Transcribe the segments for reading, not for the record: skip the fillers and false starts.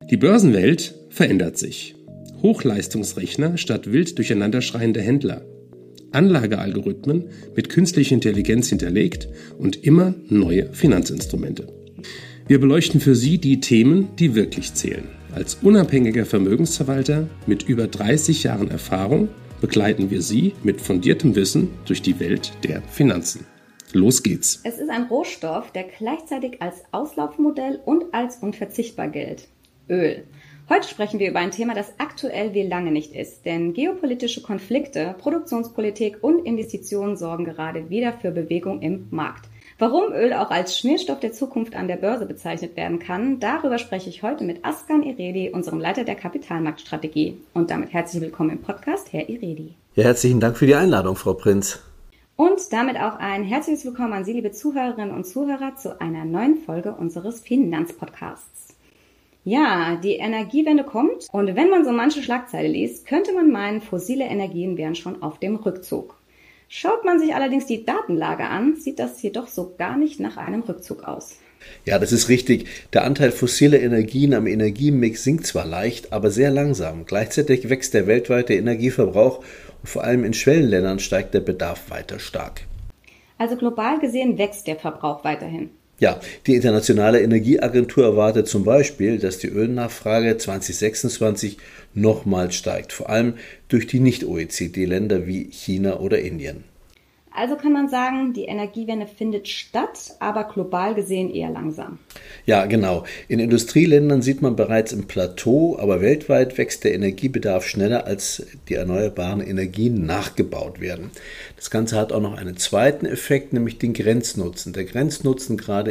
Die Börsenwelt verändert sich. Hochleistungsrechner statt wild durcheinanderschreiende Händler. Anlagealgorithmen mit künstlicher Intelligenz hinterlegt und immer neue Finanzinstrumente. Wir beleuchten für Sie die Themen, die wirklich zählen. Als unabhängiger Vermögensverwalter mit über 30 Jahren Erfahrung begleiten wir Sie mit fundiertem Wissen durch die Welt der Finanzen. Los geht's! Es ist ein Rohstoff, der gleichzeitig als Auslaufmodell und als unverzichtbar gilt. Öl. Heute sprechen wir über ein Thema, das aktuell wie lange nicht ist, denn geopolitische Konflikte, Produktionspolitik und Investitionen sorgen gerade wieder für Bewegung im Markt. Warum Öl auch als Schmierstoff der Zukunft an der Börse bezeichnet werden kann, darüber spreche ich heute mit Askan Iredi, unserem Leiter der Kapitalmarktstrategie. Und damit herzlich willkommen im Podcast, Herr Iredi. Ja, herzlichen Dank für die Einladung, Frau Prinz. Und damit auch ein herzliches Willkommen an Sie, liebe Zuhörerinnen und Zuhörer, zu einer neuen Folge unseres Finanzpodcasts. Ja, die Energiewende kommt und wenn man so manche Schlagzeile liest, könnte man meinen, fossile Energien wären schon auf dem Rückzug. Schaut man sich allerdings die Datenlage an, sieht das jedoch so gar nicht nach einem Rückzug aus. Ja, das ist richtig. Der Anteil fossiler Energien am Energiemix sinkt zwar leicht, aber sehr langsam. Gleichzeitig wächst der weltweite Energieverbrauch und vor allem in Schwellenländern steigt der Bedarf weiter stark. Also global gesehen wächst der Verbrauch weiterhin. Ja, die Internationale Energieagentur erwartet zum Beispiel, dass die Ölnachfrage 2026 nochmals steigt, vor allem durch die Nicht-OECD-Länder wie China oder Indien. Also kann man sagen, die Energiewende findet statt, aber global gesehen eher langsam. Ja, genau. In Industrieländern sieht man bereits ein Plateau, aber weltweit wächst der Energiebedarf schneller, als die erneuerbaren Energien nachgebaut werden. Das Ganze hat auch noch einen zweiten Effekt, nämlich den Grenznutzen. Der Grenznutzen gerade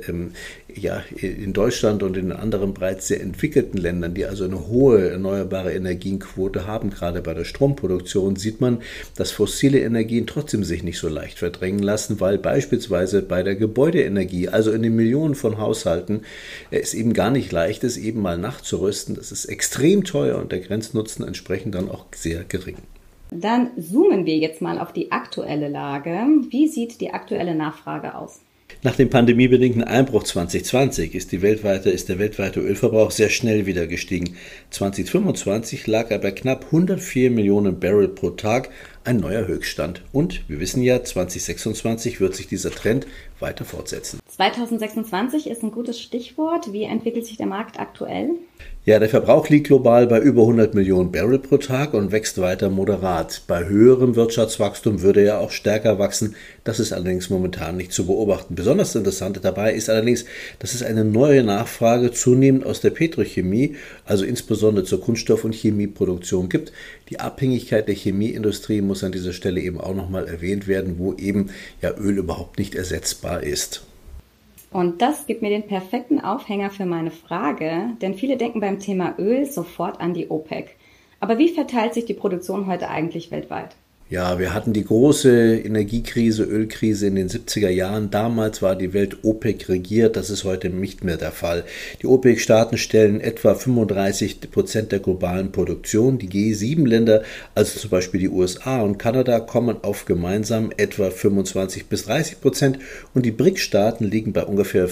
in Deutschland und in anderen bereits sehr entwickelten Ländern, die also eine hohe erneuerbare Energienquote haben, gerade bei der Stromproduktion, sieht man, dass fossile Energien trotzdem sich nicht so leicht verdrängen lassen, weil beispielsweise bei der Gebäudeenergie, also in den Millionen von Haushalten, es eben gar nicht leicht ist, eben mal nachzurüsten. Das ist extrem teuer und der Grenznutzen entsprechend dann auch sehr gering. Dann zoomen wir jetzt mal auf die aktuelle Lage. Wie sieht die aktuelle Nachfrage aus? Nach dem pandemiebedingten Einbruch 2020 ist der weltweite Ölverbrauch sehr schnell wieder gestiegen. 2025 lag er bei knapp 104 Millionen Barrel pro Tag, ein neuer Höchststand. Und wir wissen ja, 2026 wird sich dieser Trend weiter fortsetzen. 2026 ist ein gutes Stichwort. Wie entwickelt sich der Markt aktuell? Ja, der Verbrauch liegt global bei über 100 Millionen Barrel pro Tag und wächst weiter moderat. Bei höherem Wirtschaftswachstum würde er auch stärker wachsen. Das ist allerdings momentan nicht zu beobachten. Besonders interessant dabei ist allerdings, dass es eine neue Nachfrage zunehmend aus der Petrochemie, also insbesondere zur Kunststoff- und Chemieproduktion gibt. Die Abhängigkeit der Chemieindustrie muss an dieser Stelle eben auch nochmal erwähnt werden, wo eben ja Öl überhaupt nicht ersetzbar ist. Und das gibt mir den perfekten Aufhänger für meine Frage, denn viele denken beim Thema Öl sofort an die OPEC. Aber wie verteilt sich die Produktion heute eigentlich weltweit? Ja, wir hatten die große Energiekrise, Ölkrise in den 70er Jahren. Damals war die Welt OPEC regiert. Das ist heute nicht mehr der Fall. Die OPEC-Staaten stellen etwa 35% der globalen Produktion. Die G7-Länder, also zum Beispiel die USA und Kanada, kommen auf gemeinsam etwa 25-30% und die BRIC-Staaten liegen bei ungefähr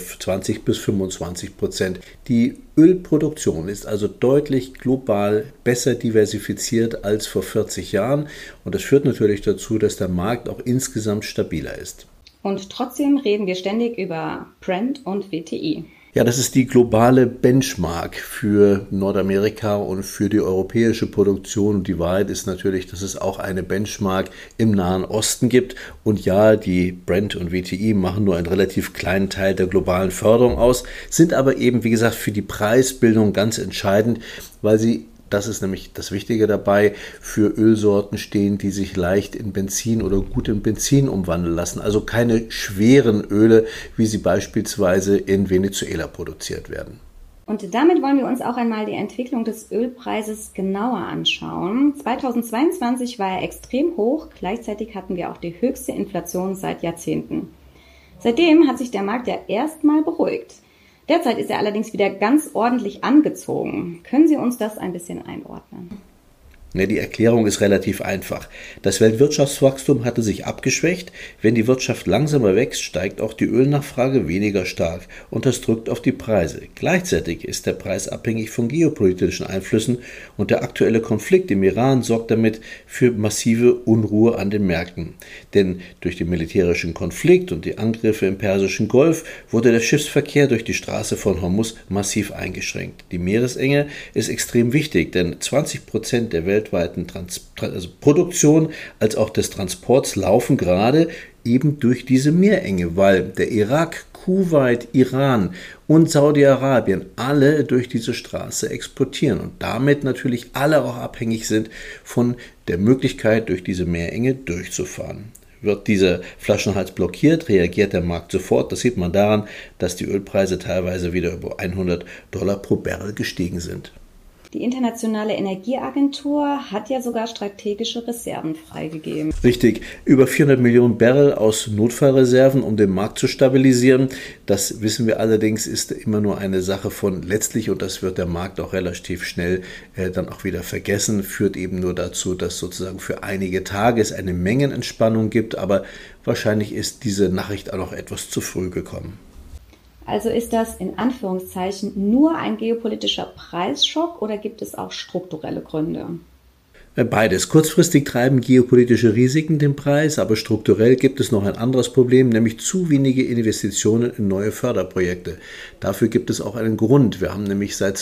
20-25%. Die Ölproduktion ist also deutlich global besser diversifiziert als vor 40 Jahren und das führt natürlich dazu, dass der Markt auch insgesamt stabiler ist. Und trotzdem reden wir ständig über Brent und WTI. Ja, das ist die globale Benchmark für Nordamerika und für die europäische Produktion. Und die Wahrheit ist natürlich, dass es auch eine Benchmark im Nahen Osten gibt. Und ja, die Brent und WTI machen nur einen relativ kleinen Teil der globalen Förderung aus, sind aber eben, wie gesagt, für die Preisbildung ganz entscheidend, weil sie, das ist nämlich das Wichtige dabei, für Ölsorten stehen, die sich leicht in Benzin oder gut in Benzin umwandeln lassen. Also keine schweren Öle, wie sie beispielsweise in Venezuela produziert werden. Und damit wollen wir uns auch einmal die Entwicklung des Ölpreises genauer anschauen. 2022 war er extrem hoch, gleichzeitig hatten wir auch die höchste Inflation seit Jahrzehnten. Seitdem hat sich der Markt ja erstmal beruhigt. Derzeit ist er allerdings wieder ganz ordentlich angezogen. Können Sie uns das ein bisschen einordnen? Ja, die Erklärung ist relativ einfach. Das Weltwirtschaftswachstum hatte sich abgeschwächt. Wenn die Wirtschaft langsamer wächst, steigt auch die Ölnachfrage weniger stark und das drückt auf die Preise. Gleichzeitig ist der Preis abhängig von geopolitischen Einflüssen und der aktuelle Konflikt im Iran sorgt damit für massive Unruhe an den Märkten. Denn durch den militärischen Konflikt und die Angriffe im Persischen Golf wurde der Schiffsverkehr durch die Straße von Hormuz massiv eingeschränkt. Die Meeresenge ist extrem wichtig, denn 20% der weltweiten Produktion als auch des Transports laufen gerade eben durch diese Meerenge, weil der Irak, Kuwait, Iran und Saudi-Arabien alle durch diese Straße exportieren und damit natürlich alle auch abhängig sind von der Möglichkeit, durch diese Meerenge durchzufahren. Wird dieser Flaschenhals blockiert, reagiert der Markt sofort. Das sieht man daran, dass die Ölpreise teilweise wieder über $100 pro Barrel gestiegen sind. Die Internationale Energieagentur hat ja sogar strategische Reserven freigegeben. Richtig, über 400 Millionen Barrel aus Notfallreserven, um den Markt zu stabilisieren. Das wissen wir allerdings, ist immer nur eine Sache von letztlich, und das wird der Markt auch relativ schnell dann auch wieder vergessen, führt eben nur dazu, dass sozusagen für einige Tage es eine Mengenentspannung gibt, aber wahrscheinlich ist diese Nachricht auch noch etwas zu früh gekommen. Also ist das in Anführungszeichen nur ein geopolitischer Preisschock oder gibt es auch strukturelle Gründe? Beides. Kurzfristig treiben geopolitische Risiken den Preis, aber strukturell gibt es noch ein anderes Problem, nämlich zu wenige Investitionen in neue Förderprojekte. Dafür gibt es auch einen Grund. Wir haben nämlich seit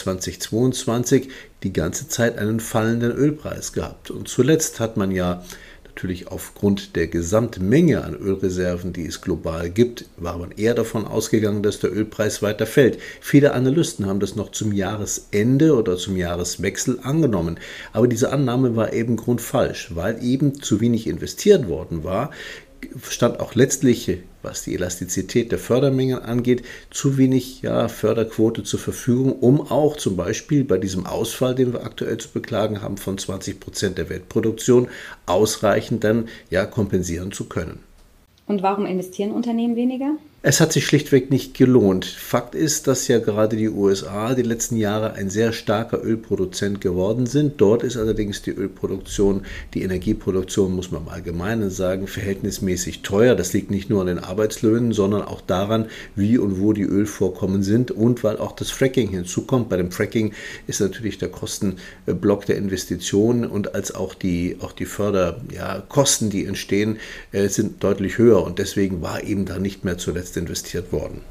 2022 die ganze Zeit einen fallenden Ölpreis gehabt. Und zuletzt hat man ja natürlich aufgrund der Gesamtmenge an Ölreserven, die es global gibt, war man eher davon ausgegangen, dass der Ölpreis weiter fällt. Viele Analysten haben das noch zum Jahresende oder zum Jahreswechsel angenommen. Aber diese Annahme war eben grundfalsch, weil eben zu wenig investiert worden war. Stand auch letztlich, was die Elastizität der Fördermengen angeht, zu wenig Förderquote zur Verfügung, um auch zum Beispiel bei diesem Ausfall, den wir aktuell zu beklagen haben, von 20% der Weltproduktion ausreichend dann kompensieren zu können. Und warum investieren Unternehmen weniger? Es hat sich schlichtweg nicht gelohnt. Fakt ist, dass ja gerade die USA die letzten Jahre ein sehr starker Ölproduzent geworden sind. Dort ist allerdings die Ölproduktion, die Energieproduktion, muss man im Allgemeinen sagen, verhältnismäßig teuer. Das liegt nicht nur an den Arbeitslöhnen, sondern auch daran, wie und wo die Ölvorkommen sind und weil auch das Fracking hinzukommt. Bei dem Fracking ist natürlich der Kostenblock der Investitionen und als auch die Förderkosten, die entstehen, sind deutlich höher und deswegen war eben da nicht mehr zuletzt investiert worden.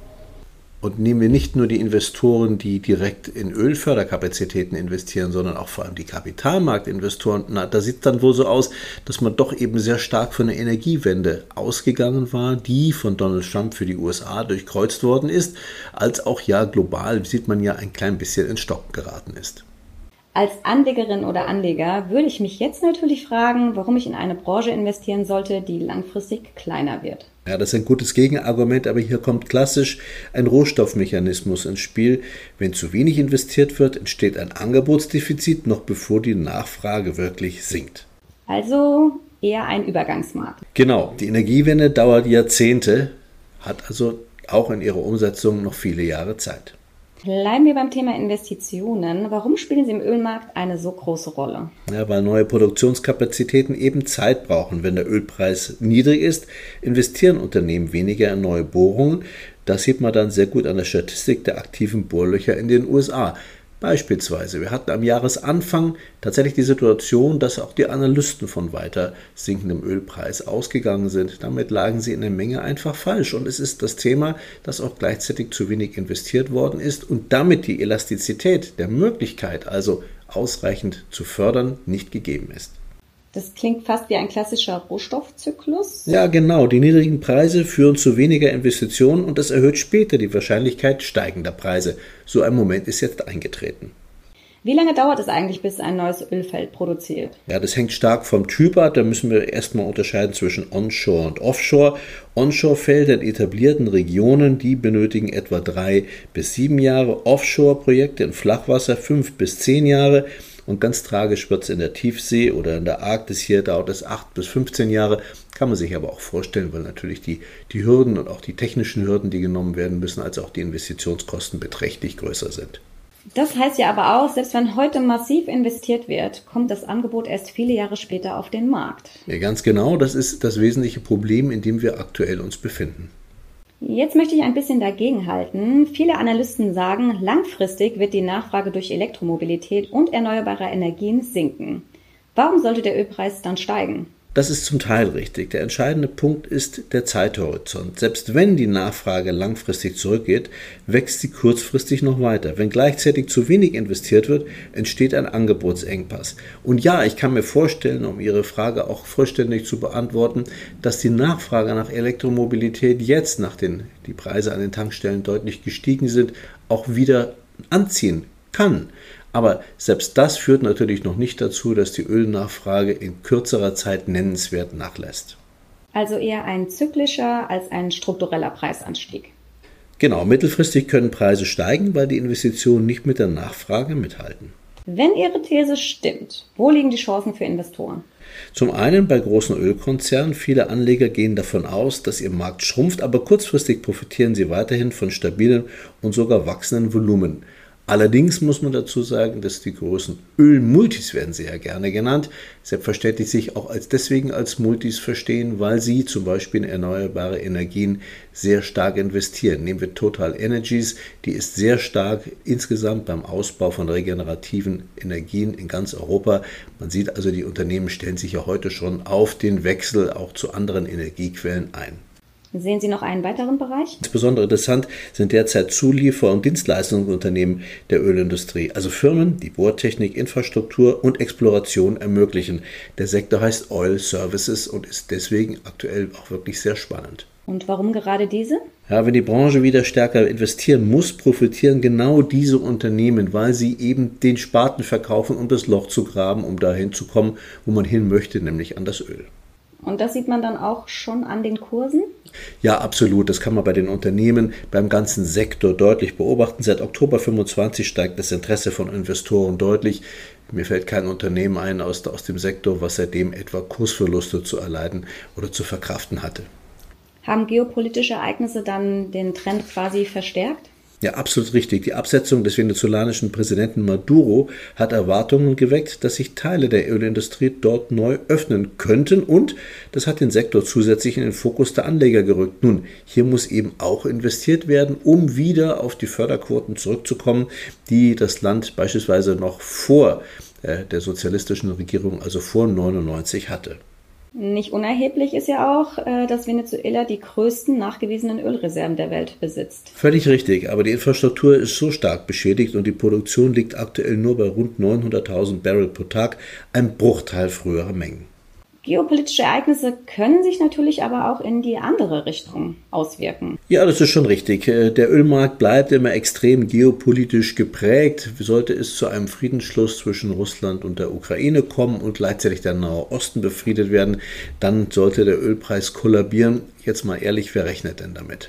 Und nehmen wir nicht nur die Investoren, die direkt in Ölförderkapazitäten investieren, sondern auch vor allem die Kapitalmarktinvestoren. Da sieht es dann wohl so aus, dass man doch eben sehr stark von der Energiewende ausgegangen war, die von Donald Trump für die USA durchkreuzt worden ist, als auch global sieht man ein klein bisschen ins Stocken geraten ist. Als Anlegerin oder Anleger würde ich mich jetzt natürlich fragen, warum ich in eine Branche investieren sollte, die langfristig kleiner wird. Ja, das ist ein gutes Gegenargument, aber hier kommt klassisch ein Rohstoffmechanismus ins Spiel. Wenn zu wenig investiert wird, entsteht ein Angebotsdefizit, noch bevor die Nachfrage wirklich sinkt. Also eher ein Übergangsmarkt. Genau, die Energiewende dauert Jahrzehnte, hat also auch in ihrer Umsetzung noch viele Jahre Zeit. Bleiben wir beim Thema Investitionen. Warum spielen sie im Ölmarkt eine so große Rolle? Ja, weil neue Produktionskapazitäten eben Zeit brauchen. Wenn der Ölpreis niedrig ist, investieren Unternehmen weniger in neue Bohrungen. Das sieht man dann sehr gut an der Statistik der aktiven Bohrlöcher in den USA. Beispielsweise, wir hatten am Jahresanfang tatsächlich die Situation, dass auch die Analysten von weiter sinkendem Ölpreis ausgegangen sind. Damit lagen sie in der Menge einfach falsch. Und es ist das Thema, dass auch gleichzeitig zu wenig investiert worden ist und damit die Elastizität der Möglichkeit, also ausreichend zu fördern, nicht gegeben ist. Das klingt fast wie ein klassischer Rohstoffzyklus. Ja, genau. Die niedrigen Preise führen zu weniger Investitionen und das erhöht später die Wahrscheinlichkeit steigender Preise. So ein Moment ist jetzt eingetreten. Wie lange dauert es eigentlich, bis ein neues Ölfeld produziert? Ja, das hängt stark vom Typ ab. Da müssen wir erstmal unterscheiden zwischen Onshore und Offshore. Onshore-Felder in etablierten Regionen, die benötigen etwa 3 bis 7 Jahre. Offshore-Projekte in Flachwasser 5 bis 10 Jahre. Und ganz tragisch wird es in der Tiefsee oder in der Arktis. Hier dauert es 8 bis 15 Jahre. Kann man sich aber auch vorstellen, weil natürlich die Hürden und auch die technischen Hürden, die genommen werden müssen, als auch die Investitionskosten beträchtlich größer sind. Das heißt ja aber auch, selbst wenn heute massiv investiert wird, kommt das Angebot erst viele Jahre später auf den Markt. Ja, ganz genau. Das ist das wesentliche Problem, in dem wir aktuell uns befinden. Jetzt möchte ich ein bisschen dagegenhalten. Viele Analysten sagen, langfristig wird die Nachfrage durch Elektromobilität und erneuerbare Energien sinken. Warum sollte der Ölpreis dann steigen? Das ist zum Teil richtig. Der entscheidende Punkt ist der Zeithorizont. Selbst wenn die Nachfrage langfristig zurückgeht, wächst sie kurzfristig noch weiter. Wenn gleichzeitig zu wenig investiert wird, entsteht ein Angebotsengpass. Und ja, ich kann mir vorstellen, um Ihre Frage auch vollständig zu beantworten, dass die Nachfrage nach Elektromobilität jetzt, nachdem die Preise an den Tankstellen deutlich gestiegen sind, auch wieder anziehen kann. Aber selbst das führt natürlich noch nicht dazu, dass die Ölnachfrage in kürzerer Zeit nennenswert nachlässt. Also eher ein zyklischer als ein struktureller Preisanstieg. Genau, mittelfristig können Preise steigen, weil die Investitionen nicht mit der Nachfrage mithalten. Wenn Ihre These stimmt, wo liegen die Chancen für Investoren? Zum einen bei großen Ölkonzernen. Viele Anleger gehen davon aus, dass ihr Markt schrumpft, aber kurzfristig profitieren sie weiterhin von stabilen und sogar wachsenden Volumen. Allerdings muss man dazu sagen, dass die großen Ölmultis, werden sie ja gerne genannt, selbstverständlich sich auch deswegen als Multis verstehen, weil sie zum Beispiel in erneuerbare Energien sehr stark investieren. Nehmen wir Total Energies, die ist sehr stark insgesamt beim Ausbau von regenerativen Energien in ganz Europa. Man sieht also, die Unternehmen stellen sich ja heute schon auf den Wechsel auch zu anderen Energiequellen ein. Sehen Sie noch einen weiteren Bereich? Insbesondere interessant sind derzeit Zuliefer- und Dienstleistungsunternehmen der Ölindustrie, also Firmen, die Bohrtechnik, Infrastruktur und Exploration ermöglichen. Der Sektor heißt Oil Services und ist deswegen aktuell auch wirklich sehr spannend. Und warum gerade diese? Ja, wenn die Branche wieder stärker investieren muss, profitieren genau diese Unternehmen, weil sie eben den Spaten verkaufen, um das Loch zu graben, um dahin zu kommen, wo man hin möchte, nämlich an das Öl. Und das sieht man dann auch schon an den Kursen? Ja, absolut. Das kann man bei den Unternehmen, beim ganzen Sektor deutlich beobachten. Seit Oktober 25 steigt das Interesse von Investoren deutlich. Mir fällt kein Unternehmen ein aus dem Sektor, was seitdem etwa Kursverluste zu erleiden oder zu verkraften hatte. Haben geopolitische Ereignisse dann den Trend quasi verstärkt? Ja, absolut richtig. Die Absetzung des venezolanischen Präsidenten Maduro hat Erwartungen geweckt, dass sich Teile der Ölindustrie dort neu öffnen könnten und das hat den Sektor zusätzlich in den Fokus der Anleger gerückt. Nun, hier muss eben auch investiert werden, um wieder auf die Förderquoten zurückzukommen, die das Land beispielsweise noch vor der sozialistischen Regierung, also vor 1999 hatte. Nicht unerheblich ist ja auch, dass Venezuela die größten nachgewiesenen Ölreserven der Welt besitzt. Völlig richtig, aber die Infrastruktur ist so stark beschädigt und die Produktion liegt aktuell nur bei rund 900.000 Barrel pro Tag, ein Bruchteil früherer Mengen. Geopolitische Ereignisse können sich natürlich aber auch in die andere Richtung auswirken. Ja, das ist schon richtig. Der Ölmarkt bleibt immer extrem geopolitisch geprägt. Sollte es zu einem Friedensschluss zwischen Russland und der Ukraine kommen und gleichzeitig der Nahe Osten befriedet werden, dann sollte der Ölpreis kollabieren. Jetzt mal ehrlich, wer rechnet denn damit?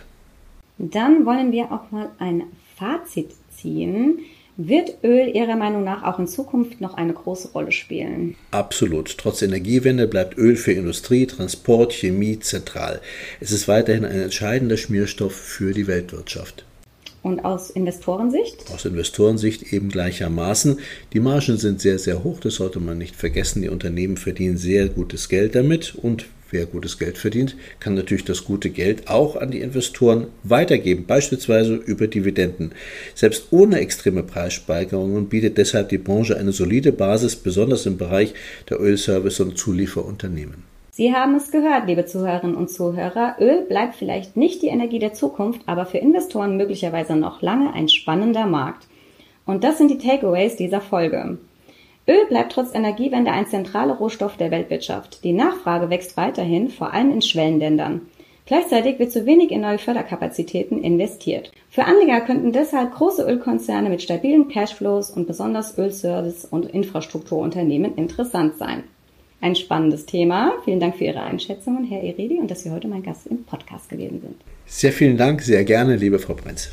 Dann wollen wir auch mal ein Fazit ziehen. Wird Öl Ihrer Meinung nach auch in Zukunft noch eine große Rolle spielen? Absolut. Trotz Energiewende bleibt Öl für Industrie, Transport, Chemie zentral. Es ist weiterhin ein entscheidender Schmierstoff für die Weltwirtschaft. Und aus Investorensicht? Aus Investorensicht eben gleichermaßen. Die Margen sind sehr, sehr hoch, das sollte man nicht vergessen. Die Unternehmen verdienen sehr gutes Geld damit und wer gutes Geld verdient, kann natürlich das gute Geld auch an die Investoren weitergeben, beispielsweise über Dividenden. Selbst ohne extreme Preissteigerungen bietet deshalb die Branche eine solide Basis, besonders im Bereich der Ölservice- und Zulieferunternehmen. Sie haben es gehört, liebe Zuhörerinnen und Zuhörer. Öl bleibt vielleicht nicht die Energie der Zukunft, aber für Investoren möglicherweise noch lange ein spannender Markt. Und das sind die Takeaways dieser Folge. Öl bleibt trotz Energiewende ein zentraler Rohstoff der Weltwirtschaft. Die Nachfrage wächst weiterhin, vor allem in Schwellenländern. Gleichzeitig wird zu wenig in neue Förderkapazitäten investiert. Für Anleger könnten deshalb große Ölkonzerne mit stabilen Cashflows und besonders Ölservice- und Infrastrukturunternehmen interessant sein. Ein spannendes Thema. Vielen Dank für Ihre Einschätzungen, Herr Eredi, und dass Sie heute mein Gast im Podcast gewesen sind. Sehr vielen Dank, sehr gerne, liebe Frau Prenz.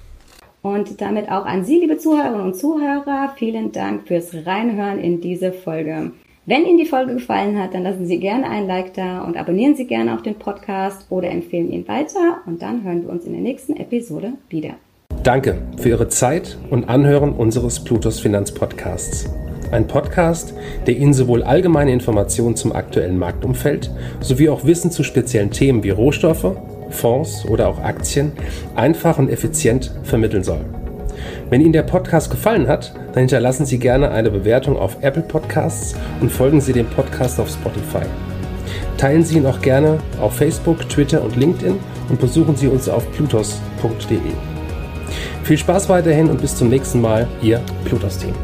Und damit auch an Sie, liebe Zuhörerinnen und Zuhörer, vielen Dank fürs Reinhören in diese Folge. Wenn Ihnen die Folge gefallen hat, dann lassen Sie gerne ein Like da und abonnieren Sie gerne auch den Podcast oder empfehlen ihn weiter. Und dann hören wir uns in der nächsten Episode wieder. Danke für Ihre Zeit und Anhören unseres Plutos Finanzpodcasts. Ein Podcast, der Ihnen sowohl allgemeine Informationen zum aktuellen Marktumfeld sowie auch Wissen zu speziellen Themen wie Rohstoffe, Fonds oder auch Aktien einfach und effizient vermitteln soll. Wenn Ihnen der Podcast gefallen hat, dann hinterlassen Sie gerne eine Bewertung auf Apple Podcasts und folgen Sie dem Podcast auf Spotify. Teilen Sie ihn auch gerne auf Facebook, Twitter und LinkedIn und besuchen Sie uns auf plutos.de. Viel Spaß weiterhin und bis zum nächsten Mal, Ihr Plutos-Team.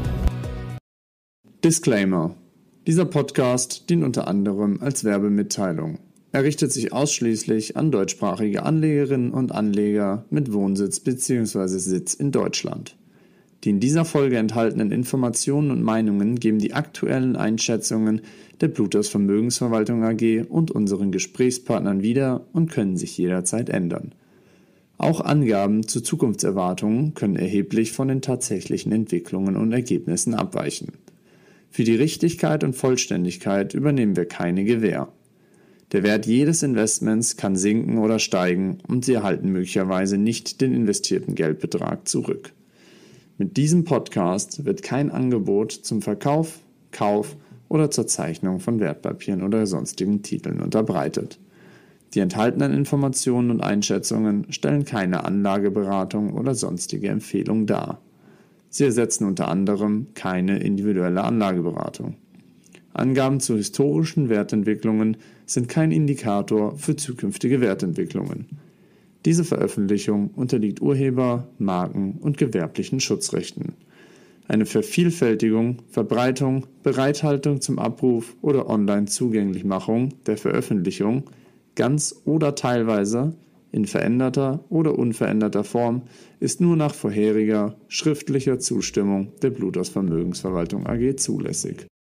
Disclaimer: Dieser Podcast dient unter anderem als Werbemitteilung. Er richtet sich ausschließlich an deutschsprachige Anlegerinnen und Anleger mit Wohnsitz bzw. Sitz in Deutschland. Die in dieser Folge enthaltenen Informationen und Meinungen geben die aktuellen Einschätzungen der Plutos Vermögensverwaltung AG und unseren Gesprächspartnern wieder und können sich jederzeit ändern. Auch Angaben zu Zukunftserwartungen können erheblich von den tatsächlichen Entwicklungen und Ergebnissen abweichen. Für die Richtigkeit und Vollständigkeit übernehmen wir keine Gewähr. Der Wert jedes Investments kann sinken oder steigen und Sie erhalten möglicherweise nicht den investierten Geldbetrag zurück. Mit diesem Podcast wird kein Angebot zum Verkauf, Kauf oder zur Zeichnung von Wertpapieren oder sonstigen Titeln unterbreitet. Die enthaltenen Informationen und Einschätzungen stellen keine Anlageberatung oder sonstige Empfehlung dar. Sie ersetzen unter anderem keine individuelle Anlageberatung. Angaben zu historischen Wertentwicklungen sind kein Indikator für zukünftige Wertentwicklungen. Diese Veröffentlichung unterliegt Urheber-, Marken- und gewerblichen Schutzrechten. Eine Vervielfältigung, Verbreitung, Bereithaltung zum Abruf oder Online-Zugänglichmachung der Veröffentlichung, ganz oder teilweise, in veränderter oder unveränderter Form, ist nur nach vorheriger, schriftlicher Zustimmung der Plutos Vermögensverwaltung AG zulässig.